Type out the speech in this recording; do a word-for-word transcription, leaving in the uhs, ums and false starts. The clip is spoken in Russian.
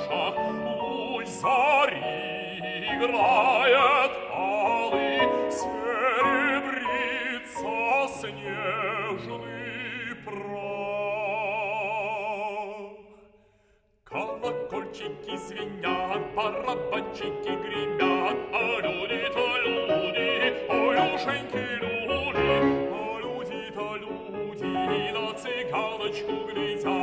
ножах луч зари играет алый, серебрится снежный прах. Колокольчики звенят, барабанчики гремят, а люди-то люди, ой, ушеньки люди, а люди-то люди на цыганочку глядят.